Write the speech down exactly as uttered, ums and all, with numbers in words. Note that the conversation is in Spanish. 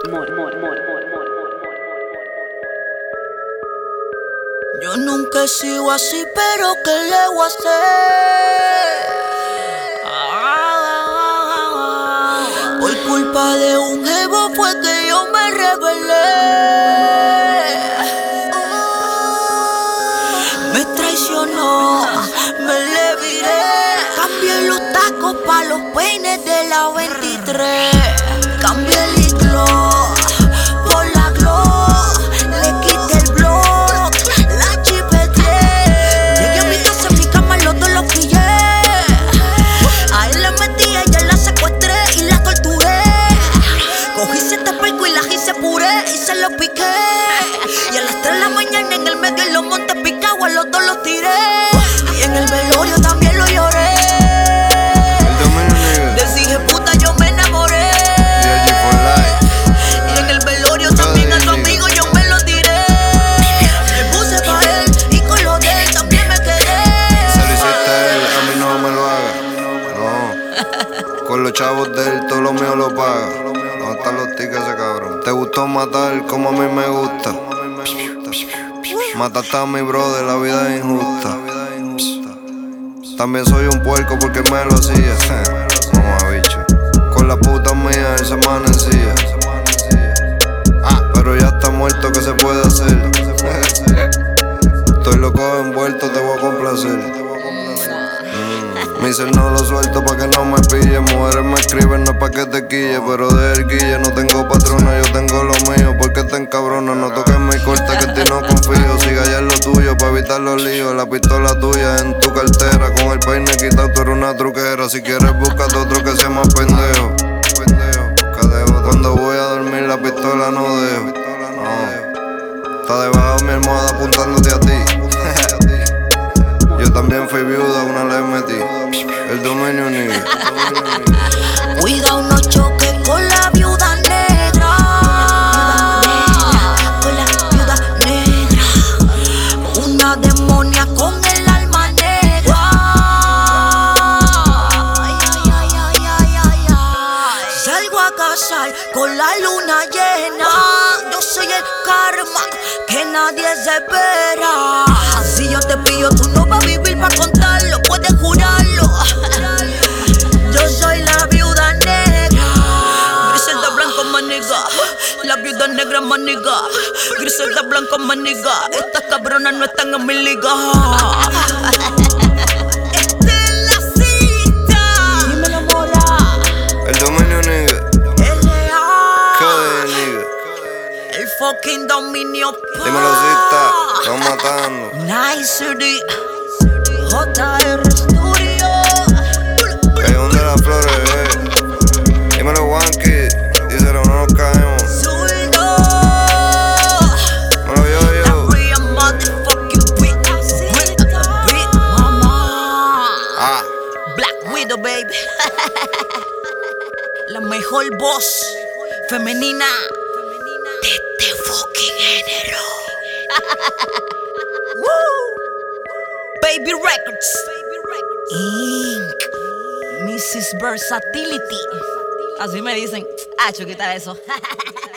more, more, more, more, more, more. Yo nunca he sido así, pero ¿qué le voy a hacer? Por culpa de un jevo fue que yo me rebelé. Me traicionó, me le viré. Cambié los tacos pa' los peines de la veintitrés. Cambié el iclo por la glow. Le quité el blog, la chipeteé. Llegué a mi casa, en mi cama, los dos los pillé. A él la metí, a ella la secuestré y la torturé. Cogí siete percos y las hice puré y se los piqué. Y a las tres de la mañana en el medio en los montes picados a los dos los tiré. Y en el velorio también lo lloré. De ese hijo de puta yo me enamoré. Y en el velorio también a su amigo yo me lo tiré. Me puse pa' él y con lo de él también me quedé. Se lo hiciste a él, a mí no me lo haga. No, con los chavos de él todo lo mío lo paga. ¿Dónde están los tickets ese cabrón? Te gustó matar como a mí me gusta. Mataste a mi brother, la vida es injusta. También soy un puerco porque me lo hacía. Mamá bicho. Con la puta mía él se amanecía. Ah, pero ya está muerto, ¿qué se puede hacer? Estoy loco envuelto, te voy a complacer. Mi ser no lo suelto pa' que no me pille. Mujeres me escriben, no es pa' que te quille. Pero de erguille no tengo patrona, yo tengo lo mío. Porque te encabrona, no toques mi corta que en ti no confío. Siga ya en lo tuyo pa' evitar los líos. La pistola tuya en tu cartera. Con el peine quitado, tú eres una truquera. Si quieres búscate otro que sea más pendejo. Cuando voy a dormir la pistola no dejo. No. Está debajo de mi almohada apuntándote a ti. Yo también fui viuda, una le metí. El dominio nigga. Cuidado, no choques con la viuda negra. Con la viuda negra. Una demonia con el alma negra. Ay, ay, ay, ay, ay, ay, ay. Salgo a cazar con la luna llena. Yo soy el karma que nadie se espera. Si yo te pillo, tú no vas a vivir pa' contarlo, puedes jurarlo. Yo soy la viuda negra. Griselda blanco, maniga. La viuda negra, maniga. Griselda blanco, maniga. Estas cabronas no están en mi liga. Esta es la cita. Dímelo, mora. El dominio nigga. L A. ¿Qué nigga? El fucking dominio. Dímelo cita, estamos matando. Nice City. J R Studio. Callejón de las Flores, eh. Dímelo Wanky, díselo, no nos caemos. Zurdo. Dímelo yo, yo. Real motherfucking beat. Beat, mama. Ah, Black Widow, baby. La mejor voz femenina de este fucking género. Woo. Baby Records. Inc. missus Versatility. Así me dicen. Ah, chiquita eso.